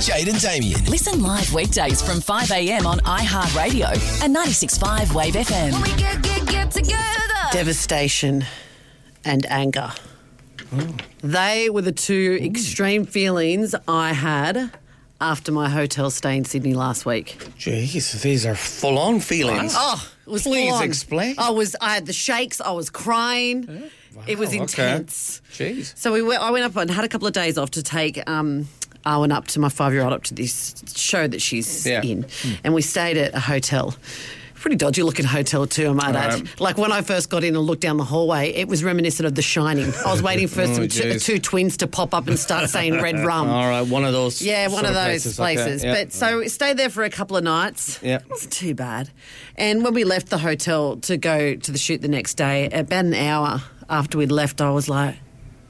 Jade and Damien. Listen live weekdays from 5 a.m. on iHeartRadio and 96.5 Wave FM. When we get together. Devastation and anger. They were the two extreme feelings I had after my hotel stay in Sydney last week. Jeez, these are full-on feelings. Oh, it was Please full-on. explain. I had the shakes. I was crying. Wow, it was intense. Okay. Jeez. So I went up and had a couple of days off to take Owen up to my 5-year-old up to this show that she's in, and we stayed at a hotel. Pretty dodgy looking hotel too, I might add. Like when I first got in and looked down the hallway, it was reminiscent of The Shining. I was waiting for two twins to pop up and start saying red rum. All right, one of those. Yeah, one of those places. Okay, But so we stayed there for a couple of nights. Yeah. It wasn't too bad. And when we left the hotel to go to the shoot the next day, about an hour after we'd left, I was like,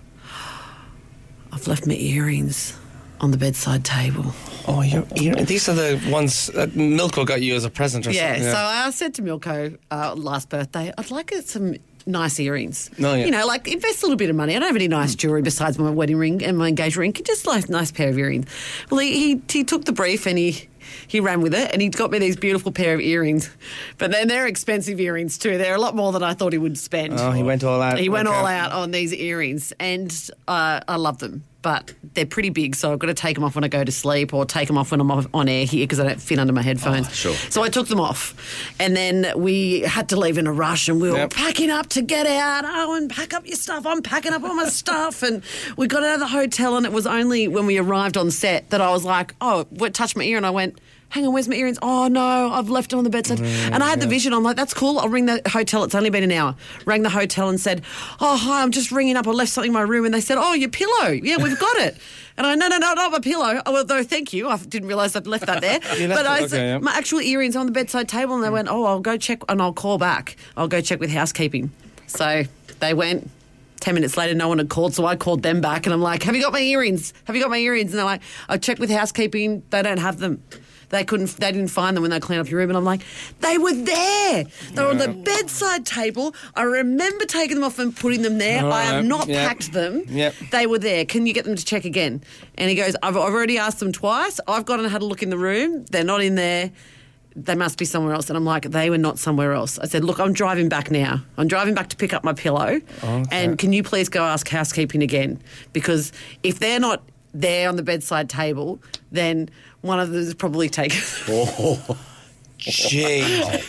I've left my earrings on the bedside table. Oh, these are the ones that Milko got you as a present or something. So I said to Milko last birthday, I'd like some nice earrings. Oh, yeah. You know, like invest a little bit of money. I don't have any nice jewellery besides my wedding ring and my engagement ring. Just like a nice pair of earrings. Well, he took the brief and he ran with it and he got me these beautiful pair of earrings. But then they're expensive earrings too. They're a lot more than I thought he would spend. Oh, he went all out. He went all out on these earrings and I love them. But they're pretty big, so I've got to take them off when I go to sleep or take them off when I'm on air here because I don't fit under my headphones. Oh, sure. So I took them off. And then we had to leave in a rush and we were packing up to get out. Oh, and pack up your stuff. I'm packing up all my stuff. And we got out of the hotel and it was only when we arrived on set that I was like, touched my ear and I went, hang on, where's my earrings? Oh, no, I've left them on the bedside. And I had the vision. I'm like, that's cool. I'll ring the hotel. It's only been an hour. Rang the hotel and said, oh, hi, I'm just ringing up. I left something in my room. And they said, oh, your pillow. Yeah, we've got it. And I, no, not my pillow. Oh, well, no, thank you. I didn't realise I'd left that there. But I said, my actual earrings on the bedside table. And they went, oh, I'll go check and I'll call back. I'll go check with housekeeping. So they went. 10 minutes later, no one had called, so I called them back. And I'm like, have you got my earrings? Have you got my earrings? And they're like, I checked with housekeeping. They don't have them. They didn't find them when they cleaned up your room. And I'm like, they were there. They were on the bedside table. I remember taking them off and putting them there. I have not packed them. Yep. They were there. Can you get them to check again? And he goes, I've already asked them twice. I've gone and had a look in the room. They're not in there. They must be somewhere else. And I'm like, they were not somewhere else. I said, look, I'm driving back now. I'm driving back to pick up my pillow. Okay. And can you please go ask housekeeping again? Because if they're not there on the bedside table, then one of them is probably taken. Oh, Jade.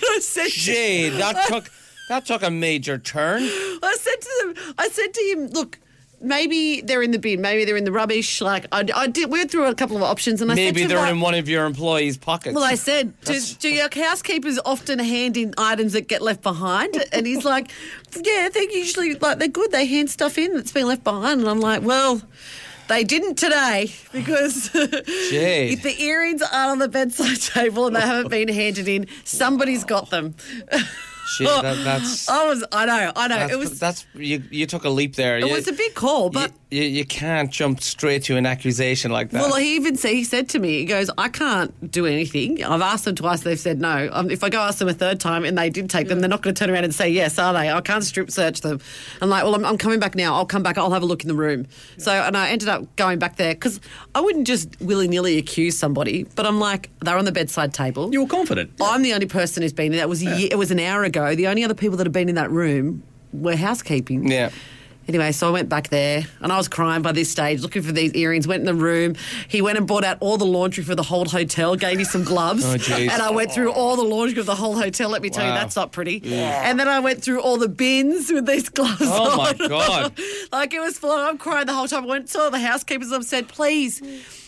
Jade, that took a major turn. I said to him, look, maybe they're in the bin, maybe they're in the rubbish. Like we went through a couple of options, and I said maybe they're in one of your employees' pockets. Well, I said, do your housekeepers often hand in items that get left behind? And he's like, yeah, they're usually they're good. They hand stuff in that's been left behind. And I'm like, well, they didn't today because if the earrings aren't on the bedside table and they haven't been handed in, somebody's got them. Shit, that's. I know. You took a leap there. It was a big call, but you can't jump straight to an accusation like that. Well, he said to me, he goes, I can't do anything. I've asked them twice, they've said no. If I go ask them a third time and they did take them, they're not going to turn around and say yes, are they? I can't strip search them. I'm like, well, I'm coming back now. I'll come back. I'll have a look in the room. So, and I ended up going back there because I wouldn't just willy-nilly accuse somebody, but I'm like, they're on the bedside table. You were confident. I'm the only person who's been in that. It was an hour ago. The only other people that have been in that room were housekeeping. Yeah. Anyway, so I went back there and I was crying by this stage, looking for these earrings, went in the room. He went and bought out all the laundry for the whole hotel, gave me some gloves. Oh, geez. And I went through all the laundry of the whole hotel. Let me tell you, that's not pretty. Yeah. And then I went through all the bins with these gloves Oh, on. my God. Like it was full. I'm crying the whole time. I went to all the housekeepers and said, please,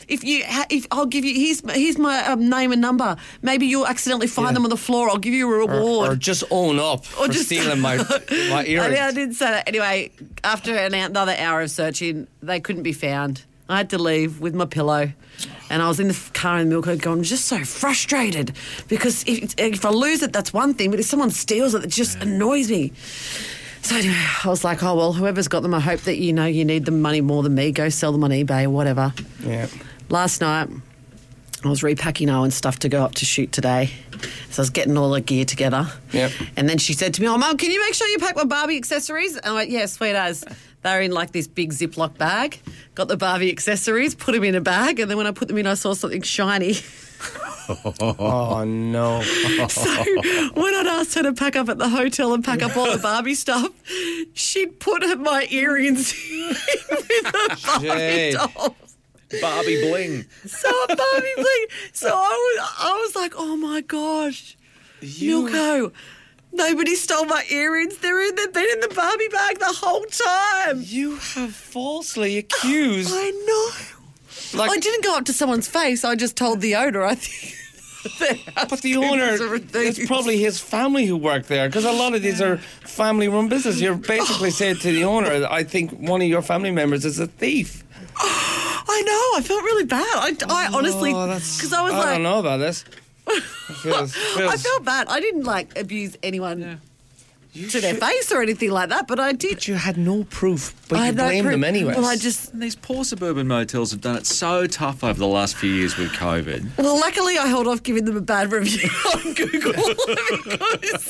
if I'll give you, here's my name and number. Maybe you'll accidentally find them on the floor. I'll give you a reward. Or just own up for stealing my earrings. I didn't say that. Anyway, after another hour of searching, they couldn't be found. I had to leave with my pillow. And I was in the car in Milko going, I'm just so frustrated because if I lose it, that's one thing. But if someone steals it just annoys me. So anyway, I was like, oh, well, whoever's got them, I hope that, you need the money more than me. Go sell them on eBay or whatever. Yeah. Last night, I was repacking Owen's stuff to go up to shoot today. So I was getting all the gear together. Yep. And then she said to me, oh, Mum, can you make sure you pack my Barbie accessories? And I went, yeah, sweet as. They're in like this big Ziploc bag. Got the Barbie accessories, put them in a bag, and then when I put them in, I saw something shiny. Oh, no. So when I'd asked her to pack up at the hotel and pack up all the Barbie stuff, she'd put my earrings in with the Barbie dolls. Barbie bling. So a Barbie bling. So I was like, oh my gosh, Milko, nobody stole my earrings. They've been in the Barbie bag the whole time. You have falsely accused. I know. Like, I didn't go up to someone's face. I just told the owner. I think. But the owner, it's probably his family who work there, because a lot of these are family-run businesses. You're basically saying to the owner, I think one of your family members is a thief. I know. I felt really bad. I honestly, because I was like, I don't know about this. I felt bad. I didn't abuse anyone to their face or anything like that, but I did. But you had no proof, but you blamed them anyway. Well, These poor suburban motels have done it so tough over the last few years with COVID. Well, luckily I held off giving them a bad review on Google because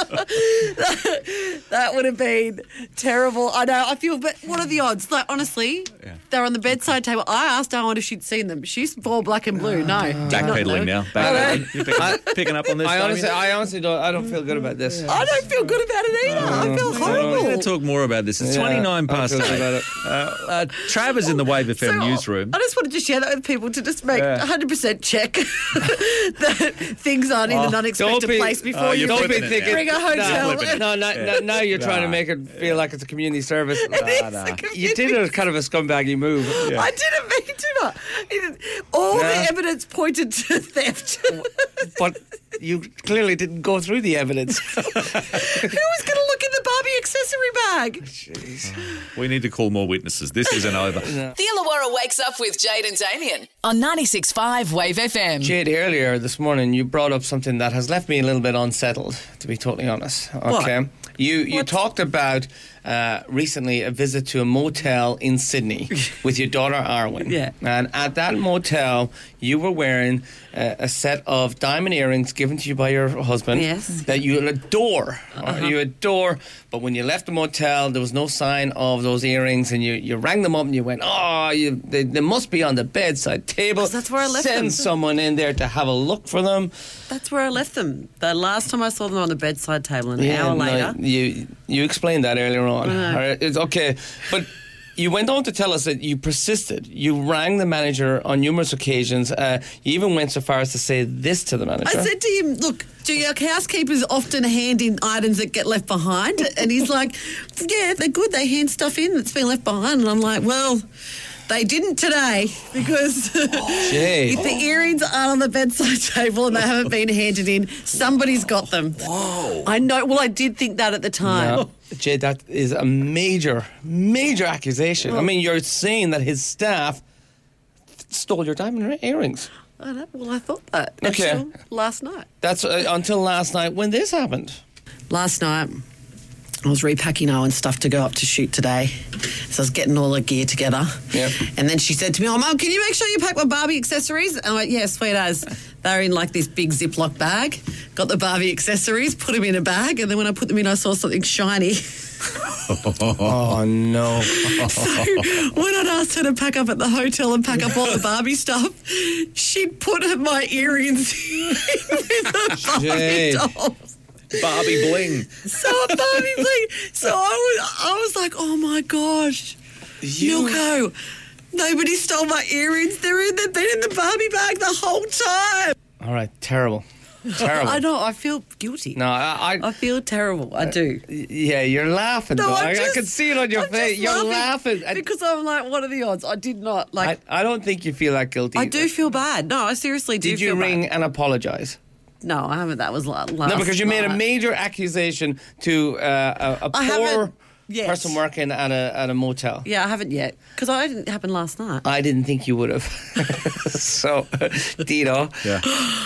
that would have been terrible. I know. I feel, but what are the odds? Like, honestly, they're on the bedside table. I asked Darwin if she'd seen them. She's all black and blue. No, backpedaling now. Backpedaling. You're picking up on this. I honestly don't. I don't feel good about this. I don't feel good about it either. I feel horrible. We're going to talk more about this. It's 29 past 8. Trav is in the Wave FM newsroom. I just wanted to share that with people to just make 100% check that things aren't in an unexpected place before you don't be thinking ring a hotel. Now you're trying to make it feel like it's a community service. You did a kind of a scumbaggy move. Yeah. I didn't mean to. All the evidence pointed to theft. But you clearly didn't go through the evidence. Who was going to look in the Barbie accessory bag? Jeez. We need to call more witnesses. This isn't over. The Illawarra Wakes Up with Jade and Damien on 96.5 Wave FM. Jade, earlier this morning you brought up something that has left me a little bit unsettled, to be totally honest. Okay. What? You talked about recently a visit to a motel in Sydney with your daughter Arwen. Yeah. And at that motel, you were wearing a set of diamond earrings given to you by your husband. Yes. That you adore. You adore. But when you left the motel, there was no sign of those earrings, and you rang them up and you went, they must be on the bedside table. That's where I left them. Send someone in there to have a look for them. That's where I left them. The last time I saw them on the bedside table, an hour later. You explained that earlier on. All right, it's okay. But you went on to tell us that you persisted. You rang the manager on numerous occasions. You even went so far as to say this to the manager. I said to him, look, do your housekeepers often hand in items that get left behind? And he's like, yeah, they're good. They hand stuff in that's been left behind. And I'm like, well, they didn't today because if the earrings aren't on the bedside table and they haven't been handed in, somebody's got them. Whoa. I know. Well, I did think that at the time. No. Jade, that is a major, major accusation. I mean, you're saying that his staff stole your diamond earrings. I know. Well, I thought that. Okay. Until last night. That's until last night when this happened. Last night, I was repacking Owen's stuff to go up to shoot today. So I was getting all the gear together. Yep. And then she said to me, oh, Mum, can you make sure you pack my Barbie accessories? And I went, yeah, sweet as. They're in like this big Ziploc bag. Got the Barbie accessories, put them in a bag, and then when I put them in, I saw something shiny. Oh, no. So when I'd asked her to pack up at the hotel and pack up all the Barbie stuff, she'd put my earrings in with the Barbie dolls. Barbie bling. So a Barbie bling. So I was like, oh my gosh, Milko, nobody stole my earrings. They've been in the Barbie bag the whole time. All right, terrible. Terrible. I know. I feel guilty. No, I feel terrible. I do. Yeah, you're laughing. No, though. I can see it on your face. You're laughing. Because I'm like, what are the odds? I did not like. I don't think you feel that guilty. I do feel bad. No, I seriously do. Did you feel ring bad. and apologise? No, I haven't. That was last. No, because you made a major accusation to a poor person working at a motel. Yeah, I haven't yet. Because it didn't happen last night. I didn't think you would have. So, Dino. Yeah.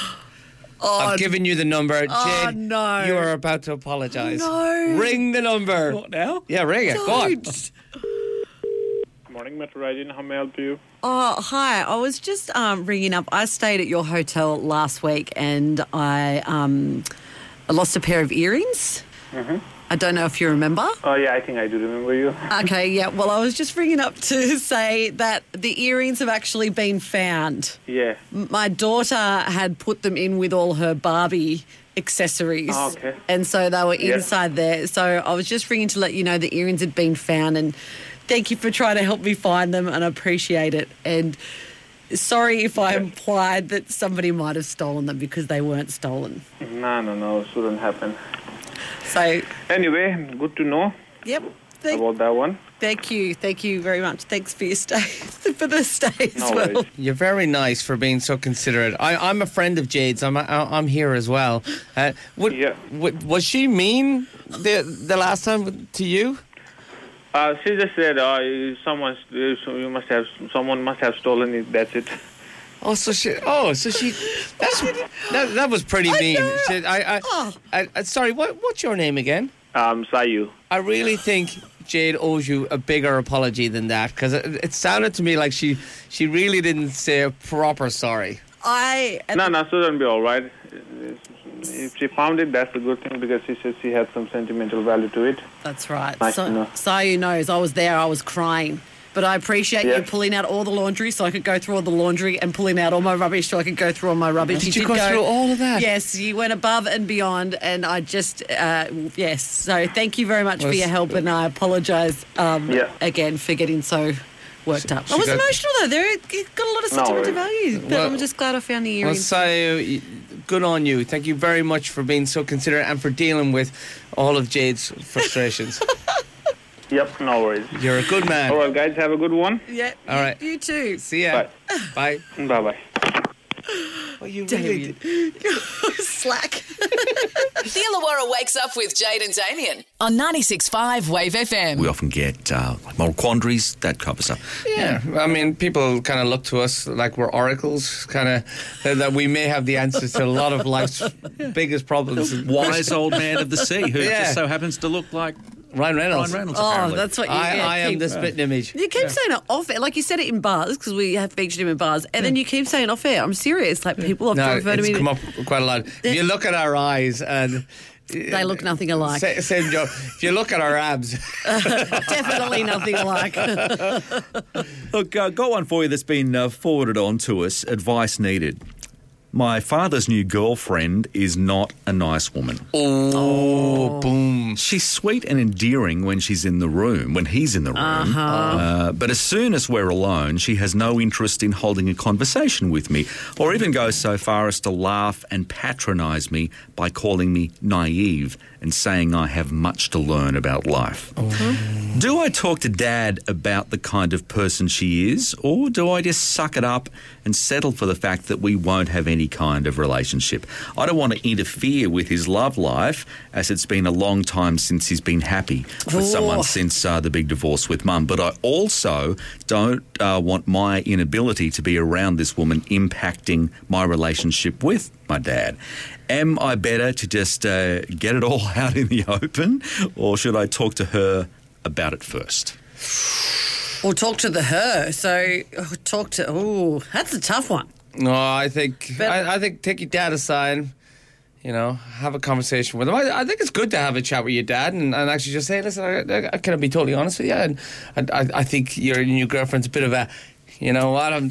I've given you the number. Jade, no. You are about to apologise. No. Ring the number. What now? Yeah, ring it. Go on. Good morning, Metro Radio. How may I help you? Oh, hi. I was just ringing up. I stayed at your hotel last week and I lost a pair of earrings. Mm-hmm. I don't know if you remember. Oh, yeah, I think I do remember you. Okay, yeah. Well, I was just ringing up to say that the earrings have actually been found. Yeah. My daughter had put them in with all her Barbie accessories. Oh, okay. And so they were Yeah. inside there. So I was just ringing to let you know the earrings had been found, and thank you for trying to help me find them, and I appreciate it. And sorry if I implied that somebody might have stolen them, because they weren't stolen. No, it shouldn't happen. So, Anyway, good to know yep. about that one. Thank you very much. Thanks for your stay, for the stay as No well. worries. You're very nice for being so considerate. I'm a friend of Jade's. I'm here as well. Was she mean the last time to you? She just said, someone must have stolen it. That's it. That was pretty mean. Sorry, what's your name again? Sayu. I really think Jade owes you a bigger apology than that, because it sounded to me like she really didn't say a proper sorry. No, shouldn't be all right. If she found it, that's a good thing, because she said she had some sentimental value to it. That's right. Nice to know. Sayu knows I was there. I was crying. But I appreciate you pulling out all the laundry so I could go through all the laundry, and pulling out all my rubbish so I could go through all my rubbish. Did you go through all of that? Yes, you went above and beyond, and I just, yes. So thank you very much for your help, and I apologise again for getting so worked up. I was emotional though. It got a lot of sentimental value, but I'm just glad I found the earrings. Well, Sayu, good on you. Thank you very much for being so considerate and for dealing with all of Jade's frustrations. Yep, no worries. You're a good man. All right, guys, have a good one. Yeah. All right. You too. See ya. Bye. Bye-bye. Well, you really Slack. The Illawarra Wakes Up with Jade and Damien on 96.5 Wave FM. We often get moral quandaries, that type of stuff. Yeah, I mean, people kind of look to us like we're oracles, kind of that we may have the answers to a lot of life's biggest problems. Wise old man of the sea who just so happens to look like Ryan Reynolds. Apparently. That's what you I am the spitting image. You keep saying it off air, like you said it in bars, because we have featured him in bars, and then you keep saying off air. I'm serious. Like, people have referred to me. It's come up quite a lot. If you look at our eyes and they look nothing alike. Same joke. If you look at our abs, Definitely nothing alike. Look, got one for you that's been forwarded on to us. Advice needed. My father's new girlfriend is not a nice woman. Oh, boom. She's sweet and endearing when she's in the room, when he's in the room. But as soon as we're alone, she has no interest in holding a conversation with me, or even goes so far as to laugh and patronise me by calling me naive and saying I have much to learn about life. Do I talk to Dad about the kind of person she is, or do I just suck it up and settle for the fact that we won't have any kind of relationship? I don't want to interfere with his love life, as it's been a long time since he's been happy with someone since the big divorce with Mum. But I also don't want my inability to be around this woman impacting my relationship with my dad. Am I better to just get it all out in the open, or should I talk to her about it first? Or talk to her. So that's a tough one. No, I think take your dad aside, have a conversation with him. I think it's good to have a chat with your dad and actually just say, listen, I can be totally honest with you. And I think your new girlfriend's a bit of a, I'm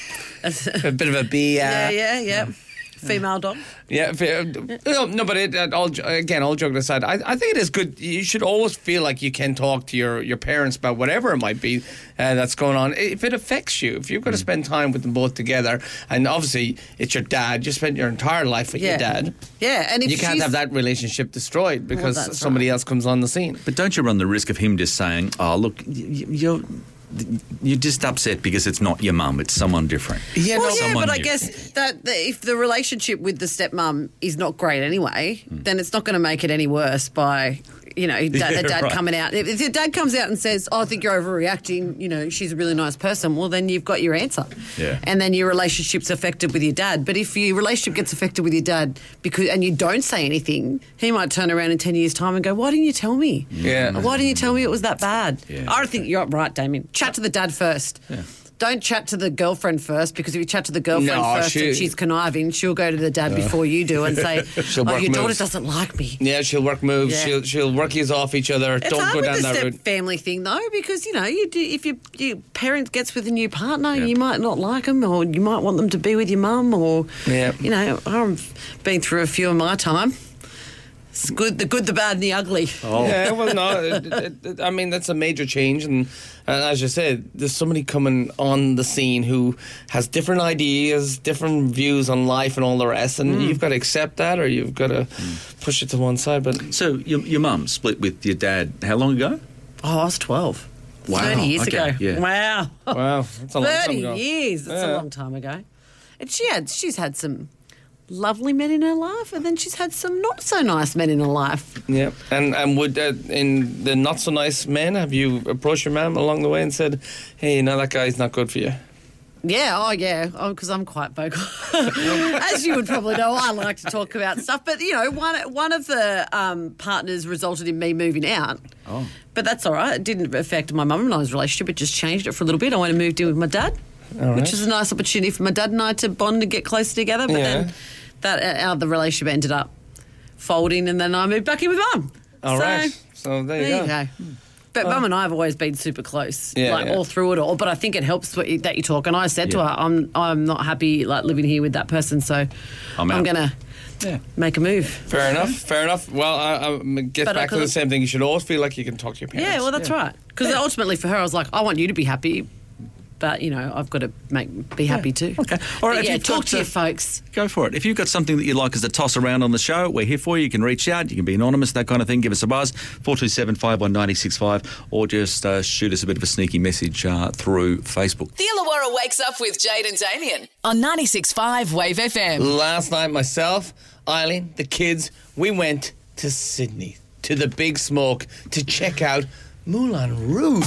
a bit of a B. Yeah. Female dog. Yeah, no, but all joking aside, I think it is good. You should always feel like you can talk to your parents about whatever it might be that's going on. If it affects you, if you're going to spend time with them both together, and obviously it's your dad, you spent your entire life with your dad. Yeah, and if you can't have that relationship destroyed because somebody else comes on the scene. But don't you run the risk of him just saying, "Oh, look, you're just upset because it's not your mum, it's someone different." But I guess that if the relationship with the stepmum is not great anyway, then it's not going to make it any worse by, dad coming out. If your dad comes out and says, "Oh, I think you're overreacting, she's a really nice person," well, then you've got your answer. Yeah. And then your relationship's affected with your dad. But if your relationship gets affected with your dad and you don't say anything, he might turn around in 10 years' time and go, "Why didn't you tell me? Yeah. Why didn't you tell me it was that bad?" Yeah. I don't think you're right, Damien. Chat to the dad first. Yeah. Don't chat to the girlfriend first, because if you chat to the girlfriend first and she's conniving, she'll go to the dad before you do and say, your daughter doesn't like me. Yeah, she'll work moves. Yeah. She'll work you off each other. It's Don't hard go with down the that route. family thing, though, because, if your parent gets with a new partner, you might not like them, or you might want them to be with your mum, or, I've been through a few in my time. It's good, the bad, and the ugly. Oh. Yeah, well, no, I mean, that's a major change. And as you said, there's somebody coming on the scene who has different ideas, different views on life and all the rest. And you've got to accept that, or you've got to push it to one side. But So your mum split with your dad how long ago? Oh, I was 12. Wow. 30 years Okay, ago. yeah. Wow. wow, that's a long time 30 ago. years. That's a long time ago. And she's had some lovely men in her life, and then she's had some not so nice men in her life. Yeah, and would in the not so nice men, have you approached your mum along the way and said, "Hey, that guy's not good for you"? Yeah, because I'm quite vocal. As you would probably know, I like to talk about stuff. But, one of the partners resulted in me moving out. Oh. But that's all right. It didn't affect my mum and I's relationship. It just changed it for a little bit. I went and moved in with my dad, which is a nice opportunity for my dad and I to bond and get closer together. But then the relationship ended up folding, and then I moved back in with mum. All right. So there you go. But Mum and I have always been super close, all through it all. But I think it helps that you talk. And I said to her, I'm not happy living here with that person, so I'm going to make a move. Fair enough. Well, I get back to the same thing. You should always feel like you can talk to your parents. Yeah, well, that's right. Because ultimately for her, I was like, I want you to be happy, but, I've got to be happy too. Okay. All right, if talk to your folks. Go for it. If you've got something that you'd like us to toss around on the show, we're here for you. You can reach out. You can be anonymous, that kind of thing. Give us a buzz, 427 51965, or just shoot us a bit of a sneaky message through Facebook. The Illawarra Wakes Up with Jade and Damien on 96.5 Wave FM. Last night, myself, Eileen, the kids, we went to Sydney, to the Big Smoke, to check out Moulin Rouge.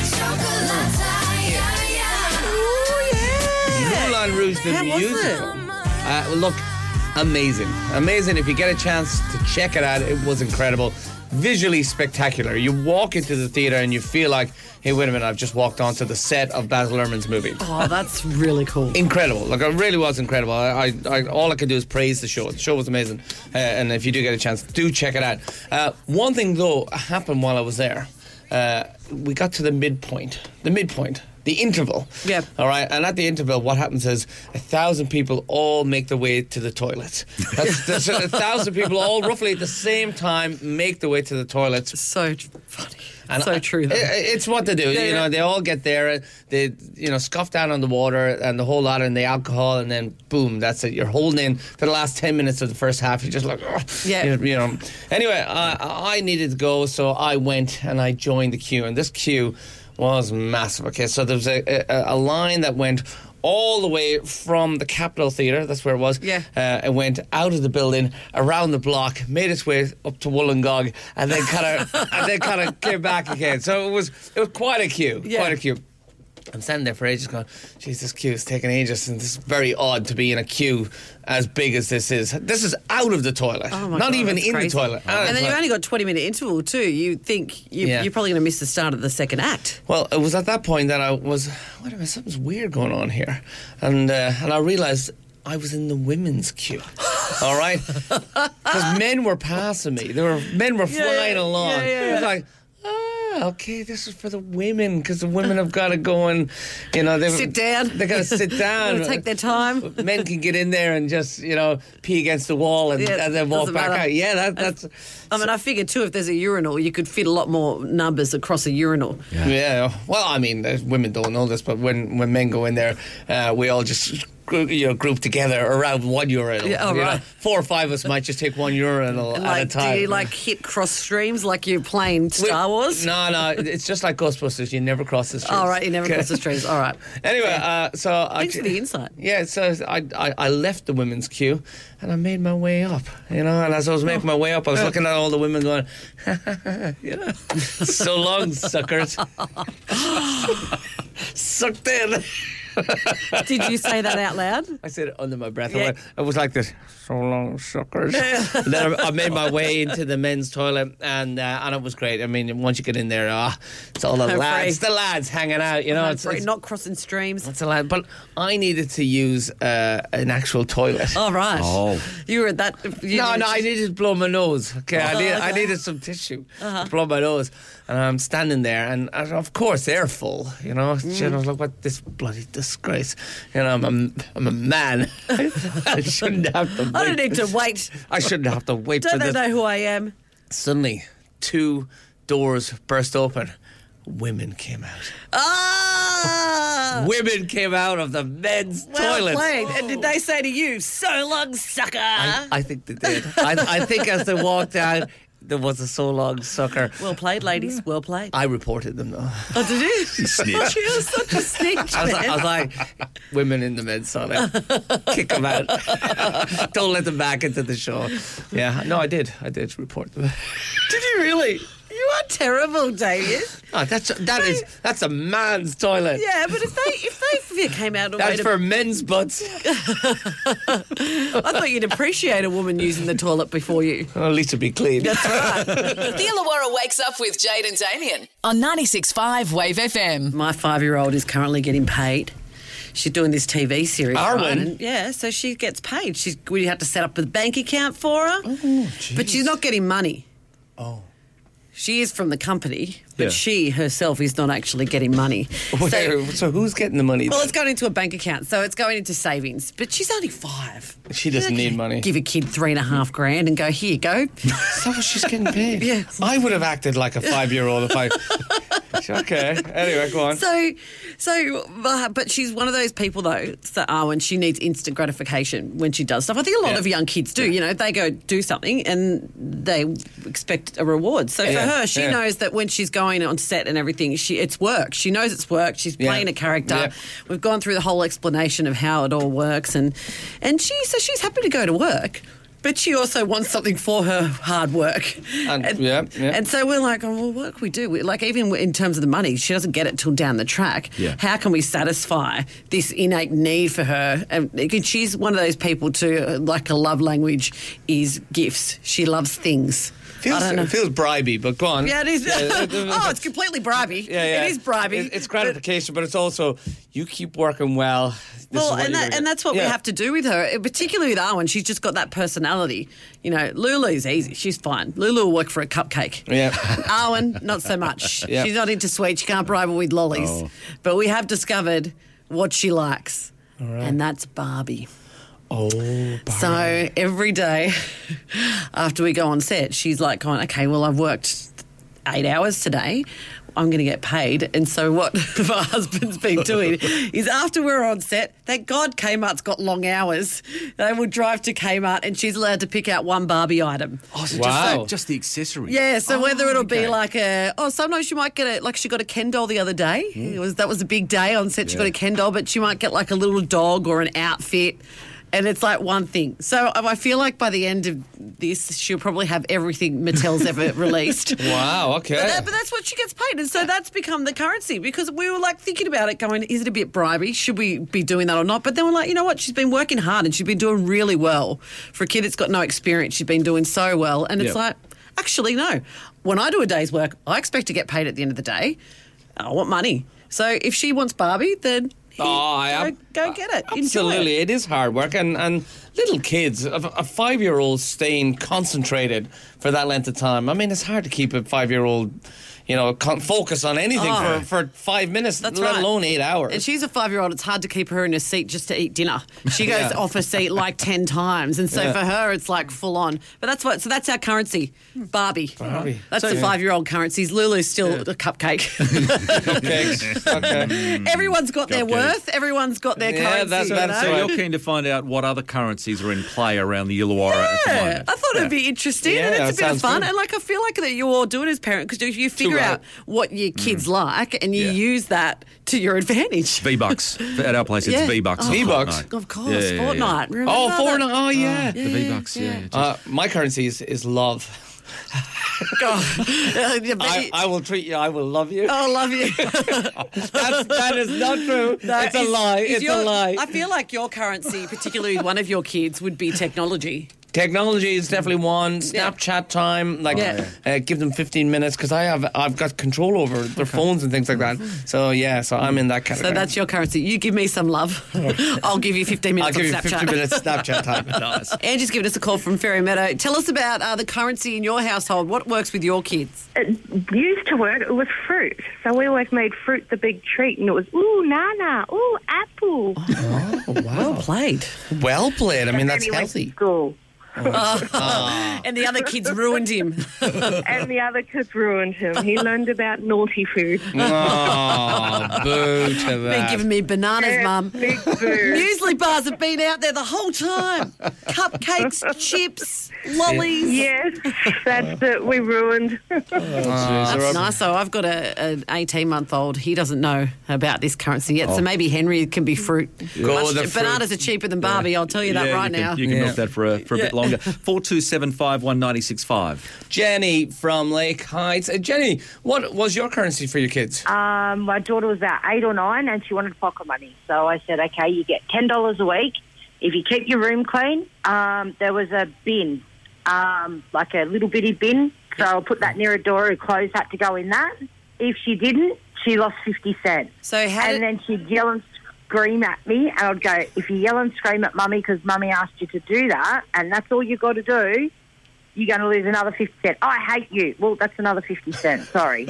Moulin Rouge, the musical. Look, amazing. If you get a chance to check it out, it was incredible. Visually spectacular. You walk into the theatre and you feel like, hey, wait a minute, I've just walked onto the set of Baz Luhrmann's movie. Oh, that's really cool. Incredible. Like, it really was incredible. All I could do is praise the show. The show was amazing. And if you do get a chance, do check it out. One thing, though, happened while I was there. We got to the midpoint. The interval. Yep. All right. And at the interval, what happens is 1,000 people all make their way to the toilets. That's 1,000 people all roughly at the same time make their way to the toilets. So funny. And so true, though. It's what they do. They all get there. They, scoff down on the water and the whole lot and the alcohol, and then boom, that's it. You're holding in for the last 10 minutes of the first half. You're just like, Anyway, I needed to go, so I went and I joined the queue, and this queue was massive. Okay, so there was a line that went all the way from the Capitol Theatre, that's where it was. Yeah. It went out of the building, around the block, made its way up to Wollongong, and then kind of came back again. So it was quite a queue. Yeah. Quite a queue. I'm standing there for ages going, geez, this queue is taking ages, and this is very odd to be in a queue as big as this is. This is out of the toilet. Oh my Not God, even that's in crazy. the toilet. And then you've only got 20-minute interval too. You think you're probably going to miss the start of the second act. Well, it was at that point that I was, wait a minute, something's weird going on here. And I realised I was in the women's queue. All right? Because men were passing me. Men were flying along. Yeah. It was like, okay, this is for the women, because the women have got to go and, Sit down. They've got to sit down. Take their time. Men can get in there and just, pee against the wall and then walk back out. Yeah, that's... I mean, I figured too, if there's a urinal, you could fit a lot more numbers across a urinal. Yeah. Well, I mean, women don't know this, but when men go in there, we all just group together around one urinal. Yeah, right. 4 or 5 of us might just take one urinal at a time. Do you hit cross streams like you're playing Star Wars? No, it's just like Ghostbusters. You never cross the streams. All right, you never cross the streams. All right. Anyway, so thanks for the insight. Yeah, so I left the women's queue and I made my way up. And as I was making my way up, I was looking at all the women going, so long, suckers. Sucked in. Did you say that out loud? I said it under my breath. Yeah. I was like this, so long, suckers. And then I made my way into the men's toilet, and it was great. I mean, once you get in there, it's all the Home lads, free. the lads hanging out, you know. It's Not crossing streams. it's a lad. But I needed to use an actual toilet. Oh, right. Oh. You were at that. No, I needed to blow my nose. Okay, I needed some tissue to blow my nose, and I'm standing there, and of course they're full. You know, I was like, "What this bloody disgrace?" You know, I'm a man. I shouldn't have to. I don't need to wait. I shouldn't have to wait Don't for they this. know who I am? Suddenly, 2 doors burst open. Women came out. Ah! Women came out of the men's Well toilets. played. And did they say to you, "So long, sucker"? I think they did. I think as they walked out, there was a so long sucker. Well played, ladies. Well played. I reported them though. Oh, did you? Snitch. You're such a snitch, I man. was like, women in the men's toilet, kick them out. Don't let them back into the show. Yeah, no, I did report them. Did you really? You are terrible, Damien. Oh, that's a man's toilet. Yeah, but if they came out and That's for men's butts. I thought you'd appreciate a woman using the toilet before you. Well, at least it'd be clean. That's right. The Illawarra Wakes Up with Jade and Damien on 96.5 Wave FM. My 5-year-old is currently getting paid. She's doing this TV series. Arwen? Right? And yeah, so she gets paid. We had to set up a bank account for her. But she's not getting money. Oh. She is from the company, but Yeah. she herself is not actually getting money. So who's getting the money? Well, it's going into a bank account, so it's going into savings. But she's only 5. She doesn't You're not need gonna money. Give a kid $3.5 grand and go, here you go. So she's getting paid. Yeah. I would have acted like a 5-year-old if I. Okay. Anyway, go on. But she's one of those people though, when she needs instant gratification when she does stuff. I think a lot of young kids do. You know, they go do something and they expect a reward. So for her, she knows that when she's going on set and everything, it's work. She knows it's work. She's playing a character. Yeah. We've gone through the whole explanation of how it all works, and she's happy to go to work. But she also wants something for her hard work. And so we're like, well, what can we do? Even in terms of the money, she doesn't get it till down the track. Yeah. How can we satisfy this innate need for her? And she's one of those people too, like her love language is gifts. She loves things. It feels bribey, but go on. Yeah, it is. It's completely bribey. Yeah. It is bribey. It's gratification, but it's also you keep working well. And that's what we have to do with her, particularly with Arwen. She's just got that personality. You know, Lulu's easy. She's fine. Lulu will work for a cupcake. Yeah. Arwen, not so much. Yeah. She's not into sweets. You can't bribe her with lollies. Oh. But we have discovered what she likes, and that's Barbie. Oh, So every day after we go on set, she's like going, okay, well, I've worked 8 hours today. I'm going to get paid. And so what my husband's been doing is after we're on set, thank God Kmart's got long hours. They will drive to Kmart and she's allowed to pick out one Barbie item. Oh, so Wow. just the accessory. Yeah, so whether it'll be okay. like sometimes she might get she got a Ken doll the other day. That was a big day on set. She got a Ken doll, but she might get like a little dog or an outfit. And it's like one thing. So I feel like by the end of this, she'll probably have everything Mattel's ever released. wow. Okay. But that's what she gets paid. And so that's become the currency because we were like thinking about it going, is it a bit bribey? Should we be doing that or not? But then we're like, you know what? She's been working hard and she's been doing really well. For a kid that's got no experience, she's been doing so well. And it's like, actually, no. When I do a day's work, I expect to get paid at the end of the day. I want money. So if she wants Barbie, then go get it. Enjoy Absolutely, it. it is hard work, and little kids, a 5-year-old staying concentrated for that length of time. I mean, it's hard to keep a 5-year-old, focus on anything for 5 minutes, That's let right. alone 8 hours. And she's a 5-year-old. It's hard to keep her in her seat just to eat dinner. She goes off her seat like 10 times. And so for her, it's like full on. But that's our currency, Barbie. That's the 5-year-old currencies. Lulu's still a cupcake. Cupcakes. Okay. Everyone's got their Cupcakes. worth. Everyone's got their currency. that's you know? So you're keen to find out what other currencies are in play around the Illawarra at the Yeah, moment? I thought it'd be interesting Yeah, and that it's a bit of sounds fun. good. And I feel like that you all do it as parents because you figure right. out what your kids like and you Yeah. use that to your advantage. V-Bucks. At our place, it's Yeah. V-Bucks. Oh, V-Bucks? Of course, Yeah. Fortnite. Remember Oh, that? Fortnite. Oh, yeah. The V-Bucks, yeah. My currency is love. I will treat you. I will love you. I love you. That is not true. It's a lie. It's a lie. I feel like your currency, particularly one of your kids, would be technology. Technology is definitely one. Snapchat time, give them 15 minutes because I've got control over their phones and things like that. So I'm in that category. So that's your currency. You give me some love. I'll give you 15 minutes. I'll give of you Snapchat. 15 minutes Snapchat time. Nice. Angie's given us a call from Fairy Meadow. Tell us about the currency in your household. What works with your kids? It used to work. It was fruit. So we always made fruit the big treat, and it was ooh nana, ooh apple. Oh wow! Well played. Well played. I mean, that's Then he went to healthy. school. And the other kids ruined him. And the other kids ruined him. He learned about naughty food. Oh, boo to Been that. giving me bananas, Mum. Big boo. Muesli bars have been out there the whole time. Cupcakes, chips, lollies. Yes, that's it. We ruined. That's nice. So I've got an 18-month-old. He doesn't know about this currency yet. So maybe Henry can be fruit. Go with the fruit. Bananas are cheaper than Barbie. I'll tell you that right now. You can milk that for a bit longer. 4275 196.5. Jenny from Lake Heights. Jenny, what was your currency for your kids? My daughter was about 8 or 9 and she wanted pocket money. So I said, okay, you get $10 a week if you keep your room clean. There was a bin, like a little bitty bin. So I'll put that near a door. Her clothes had to go in that. If she didn't, she lost 50 cents. So And then she'd yell and scream at me, and I'd go, if you yell and scream at Mummy because Mummy asked you to do that, and that's all you've got to do, you're going to lose another 50 cents. Oh, I hate you. Well, that's another 50 cents. Sorry.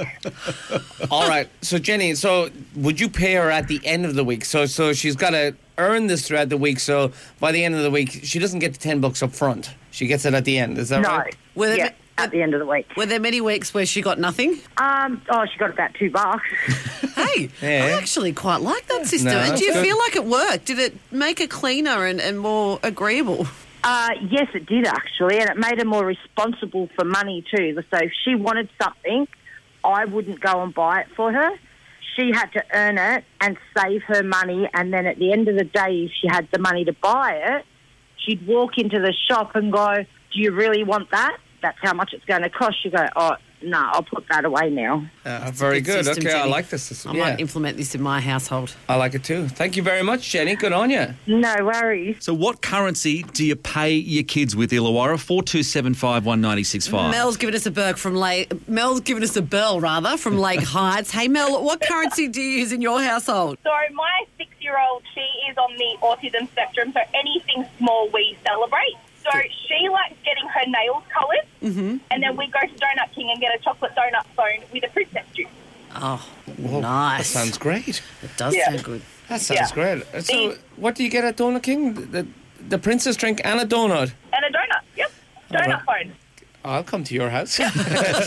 All right. So, Jenny, would you pay her at the end of the week? So she's got to earn this throughout the week. So by the end of the week, she doesn't get the $10 up front. She gets it at the end. Is that right? No. At the end of the week. Were there many weeks where she got nothing? She got about $2. Hey, Yeah. I actually quite like that system. No, And that's do you good. feel like it worked? Did it make her cleaner and more agreeable? Yes, it did actually, and it made her more responsible for money too. So if she wanted something, I wouldn't go and buy it for her. She had to earn it and save her money, and then at the end of the day, if she had the money to buy it, she'd walk into the shop and go, do you really want that? That's how much it's going to cost. You go, oh, no, I'll put that away now. Very good. system, Okay, I Jenny. like this system. I might implement this in my household. I like it too. Thank you very much, Jenny. Good on you. No worries. So what currency do you pay your kids with, Illawarra? 4275 196.5. Mel's given us a bell from Lake Heights. Hey, Mel, what currency do you use in your household? So my 6-year-old, she is on the autism spectrum, so anything small we celebrate. So she likes getting her nails coloured, and then we go to Donut King and get a chocolate donut phone with a princess juice. Oh, That nice. sounds great. It does Yeah. sound good. That sounds great. So, what do you get at Donut King? The princess drink and a donut. And a donut, yep. Donut phone. I'll come to your house, and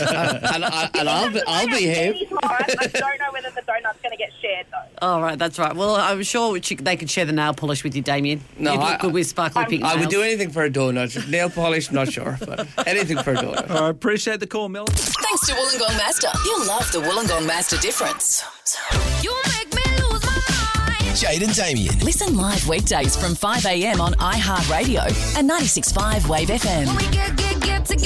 I'll behave. Anytime. I don't know whether the donut's going to get shared, though. All right, that's right. Well, I'm sure they could share the nail polish with you, Damien. No, you look I- good with sparkly pink nails. I would do anything for a donut. Nail polish, not sure, but anything for a donut. I appreciate the call, Mel. Thanks to Wollongong Master. You'll love the Wollongong Master difference. You make me lose my mind. Jade and Damien. Listen live weekdays from 5 a.m. on iHeartRadio and 96.5 Wave FM. We get together.